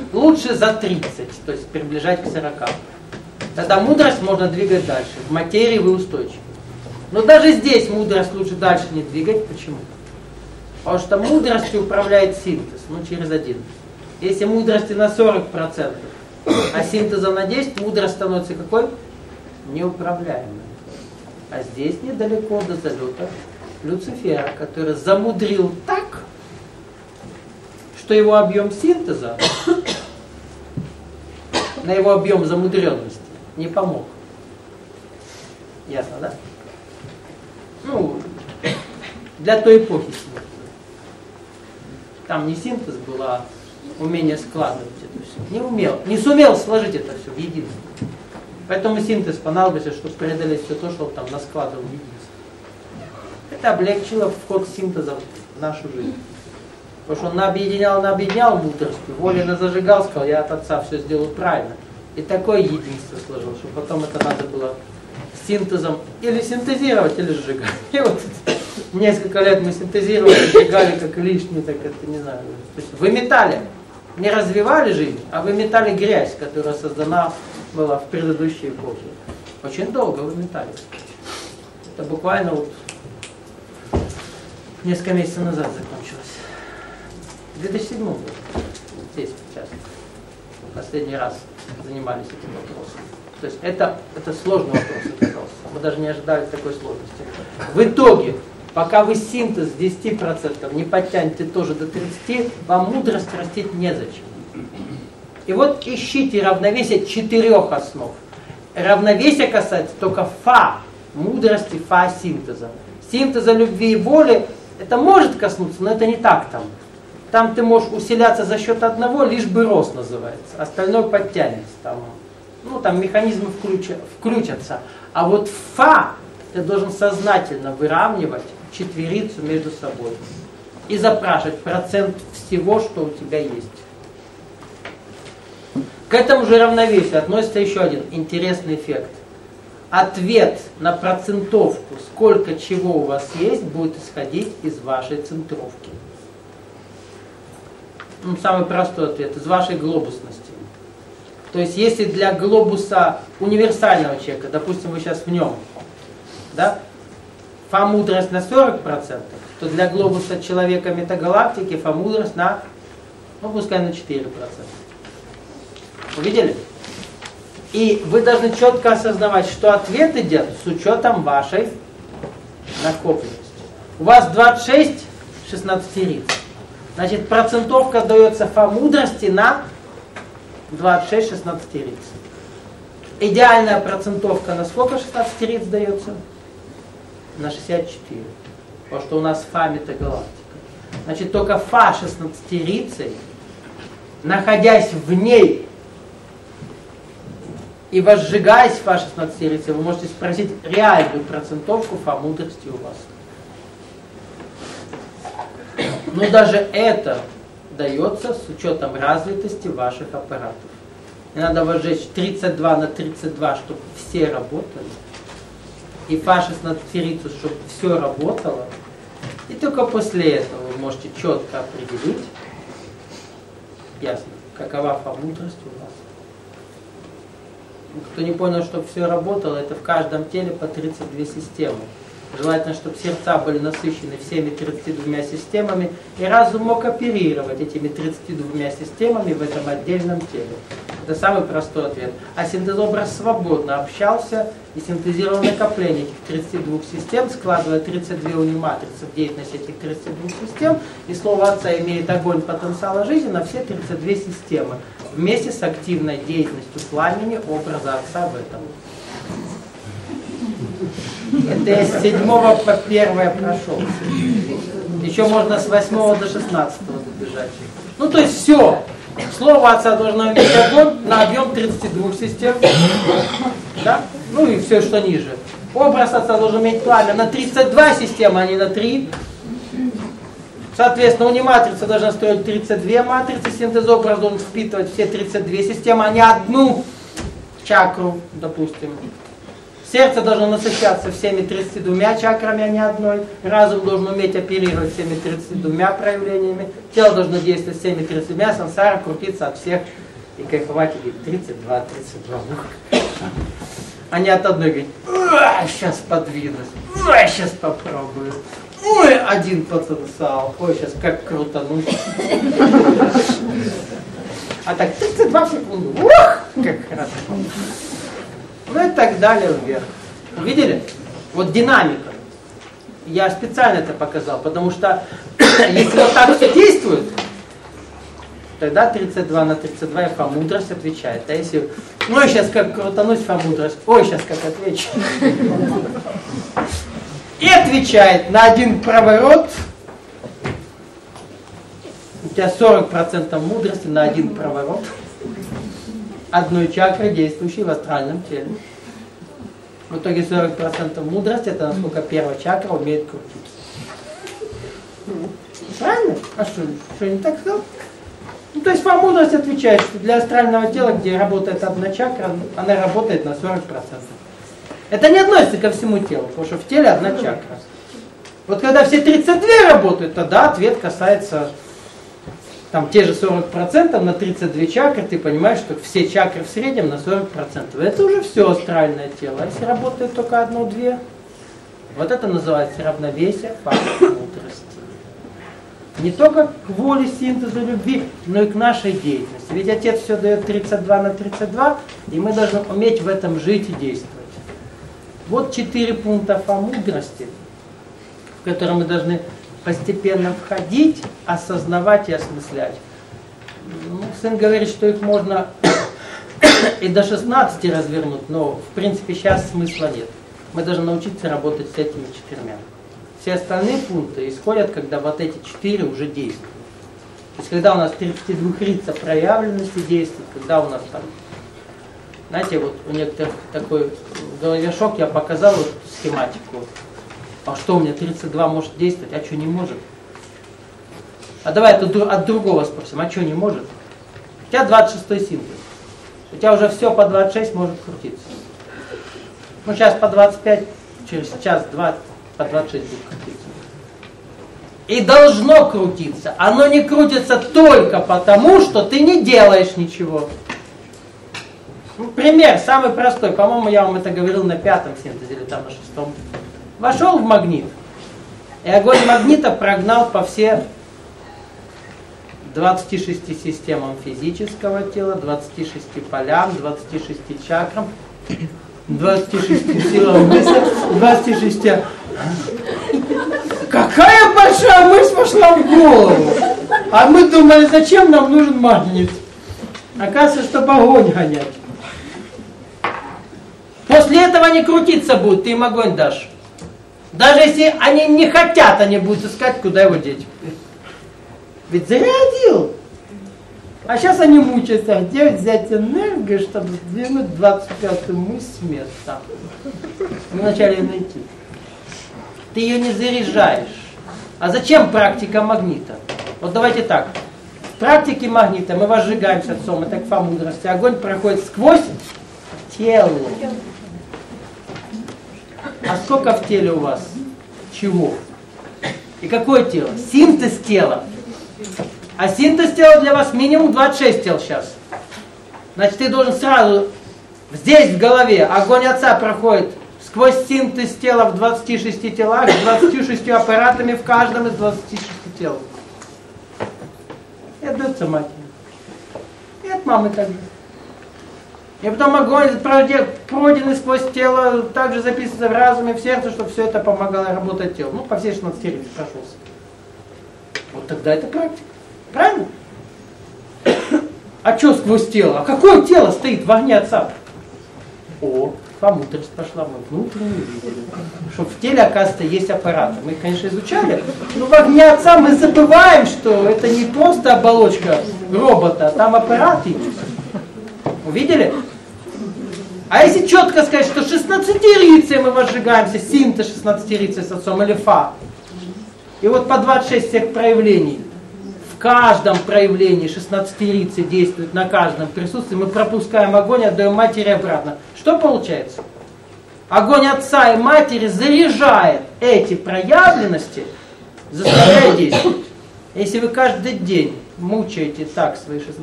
лучше за 30, то есть приближать к 40. Тогда мудрость можно двигать дальше. В материи вы устойчивы. Но даже здесь мудрость лучше дальше не двигать. Почему? Потому что мудростью управляет синтез, через 1. Если мудрости на 40%, а синтеза на 10, мудрость становится какой? Неуправляемой. А здесь недалеко до залета Люцифера, который замудрил так, что его объем синтеза на его объем замудренности не помог. Ясно, да? Для той эпохи. Там не синтез был, а умение складывать это все. Не сумел сложить это все в единство. Поэтому синтез понадобился, чтобы преодолеть все то, что он там наскладывал в единство. Это облегчило вход синтеза в нашу жизнь. Потому что он объединял мудростью, волей зажигал, сказал, я от отца все сделаю правильно. И такое единство сложил, что потом это надо было синтезом или синтезировать, или сжигать. И вот несколько лет мы синтезировали, сжигали как лишнее, так это не знаю. То есть выметали, не развивали жизнь, а выметали грязь, которая создана была в предыдущей эпохе. Очень долго выметали. Это буквально несколько месяцев назад закончилось. В 2007 году. Здесь сейчас. Последний раз занимались этим вопросом. То есть это сложный вопрос оказался. Мы даже не ожидали такой сложности. В итоге, пока вы синтез 10% не подтянете тоже до 30%, вам мудрость растить незачем. И вот ищите равновесие 4 основ. Равновесие касается только фа, мудрости, фа синтеза. Синтеза любви и воли, это может коснуться, но это не так там. Там ты можешь усиляться за счет одного, лишь бы рост называется. Остальное подтянется. Там механизмы включатся. А вот фа ты должен сознательно выравнивать четверицу между собой. И запрашивать процент всего, что у тебя есть. К этому же равновесию относится еще один интересный эффект. Ответ на процентовку, сколько чего у вас есть, будет исходить из вашей центровки. Самый простой ответ, из вашей глобусности. То есть, если для глобуса универсального человека, допустим, вы сейчас в нем, да, фа-мудрость на 40%, то для глобуса человека метагалактики фа-мудрость на, пускай на 4%. Увидели? И вы должны четко осознавать, что ответ идет с учетом вашей накопленности. У вас 26 16-риц. Значит, процентовка дается фа-мудрости на 26 16-риц. Идеальная процентовка на сколько 16-риц дается? На 64. Потому что у нас фа метагалактика. Значит, только фа 16-рицей, находясь в ней и возжигаясь фа 16-рицей, вы можете спросить реальную процентовку фа-мудрости у вас. Но даже это дается с учетом развитости ваших аппаратов. И надо возжечь 32 на 32, чтобы все работали. И фа 16-рицу, чтобы все работало. И только после этого вы можете четко определить, ясно, какова фа-мудрость у вас. Кто не понял, чтобы все работало, это в каждом теле по 32 системы. Желательно, чтобы сердца были насыщены всеми 32 системами, и разум мог оперировать этими 32 системами в этом отдельном теле. Это самый простой ответ. А синтезобраз свободно общался и синтезировал накопление этих 32 систем, складывая 32 уни-матрицы в деятельность этих 32 систем, и слово Отца имеет огонь потенциала жизни на все 32 системы, вместе с активной деятельностью пламени образа Отца в этом. Это я с 7 по 1 прошел. Еще можно с 8 до 16 добежать. То есть все. Слово Отца должно иметь огонь на объем 32 систем. Да? И все, что ниже. Образ Отца должен иметь пламя на 32 системы, а не на 3. Соответственно, уни-матрица должна строить 32 матрицы. Синтезобраз должен впитывать все 32 системы, а не одну чакру, допустим. Сердце должно насыщаться всеми 32 чакрами, а не одной. Разум должен уметь оперировать всеми 32 проявлениями. Тело должно действовать всеми 32, сансара крутиться от всех и кайфовать и говорить 32, 32. А не от одной говорить, сейчас подвинусь, сейчас попробую. Ой, один потенциал, ой, сейчас как крутануть. А так 32 секунды, ух, как хорошо. Ну и так далее вверх. Увидели? Вот динамика. Я специально это показал, потому что если вот так все действует, тогда 32 на 32 и фа-мудрость отвечает. А если, ой, сейчас как крутанусь фа-мудрость, ой, сейчас как отвечу. И отвечает на один проворот. У тебя 40% мудрости на один проворот. Одной чакры, действующей в астральном теле. В итоге 40% мудрости, это насколько первая чакра умеет крутиться. Правильно? А что не так сказал? Ну, то есть фа-мудрость отвечает, что для астрального тела, где работает одна чакра, она работает на 40%. Это не относится ко всему телу, потому что в теле одна чакра. Вот когда все 32 работают, тогда ответ касается там те же 40% на 32 чакры, ты понимаешь, что все чакры в среднем на 40%. Это уже все астральное тело. А если работает только одно-две, вот это называется равновесие фактов мудрости. Не только к воле, синтезу, любви, но и к нашей деятельности. Ведь Отец все дает 32 на 32, и мы должны уметь в этом жить и действовать. Вот 4 пункта мудрости, в которые мы должны постепенно входить, осознавать и осмыслять. Ну, сын говорит, что их можно и до 16 развернуть, но в принципе сейчас смысла нет. Мы должны научиться работать с этими 4. Все остальные пункты исходят, когда вот эти 4 уже действуют. То есть когда у нас 32-рица проявленности действует, когда у нас там, знаете, вот у некоторых такой в голове шок, я показал вот схематику. А что у меня 32 может действовать, а что не может? А давай от другого спросим, а что не может? У тебя 26-й синтез. У тебя уже все по 26 может крутиться. Ну сейчас по 25, через час-два по 26 будет крутиться. И должно крутиться. Оно не крутится только потому, что ты не делаешь ничего. Ну, пример самый простой. По-моему, я вам это говорил на 5-м синтезе или там на 6-м. Вошел в магнит, и огонь магнита прогнал по все 26 системам физического тела, 26 полям, 26 чакрам, 26 силам мысли, 26... Какая большая мысль пошла в голову! А мы думали, зачем нам нужен магнит? Оказывается, чтобы огонь гонять. После этого они крутиться будут, ты им огонь дашь. Даже если они не хотят, они будут искать, куда его деть. Ведь зарядил. А сейчас они мучаются, где взять энергию, чтобы сдвинуть 25-ю мысль с места. Вначале ее найти. Ты ее не заряжаешь. А зачем практика магнита? Вот давайте так. В практике магнита мы возжигаем с отцом, это кфа мудрости. Огонь проходит сквозь тело. А сколько в теле у вас? Чего? И какое тело? Синтез тела. А синтез тела для вас минимум 26 тел сейчас. Значит, ты должен сразу, здесь в голове, огонь отца проходит сквозь синтез тела в 26 телах, с 26 аппаратами в каждом из 26 тел. И отдается матери. И от мамы также. И потом огонь, пройденный сквозь тело, также записывается в разуме, в сердце, чтобы все это помогало работать телу. Ну, по всей 16 рице прошелся. Вот тогда это практика. Правильно? А что сквозь тело? А какое тело стоит в огне отца? О, мудрость пошла, мы внутренне видели. Что в теле, оказывается, есть аппараты. Мы их, конечно, изучали, но в огне отца мы забываем, что это не просто оболочка робота, а там аппараты есть. Увидели? А если четко сказать, что 16-рицей мы возжигаемся, синтез 16-рицей с отцом или фа, и вот по 26 всех проявлений, в каждом проявлении 16-рицей действует на каждом присутствии, мы пропускаем огонь, отдаем матери обратно. Что получается? Огонь отца и матери заряжает эти проявленности, заставляя действовать. Если вы каждый день мучаете так свои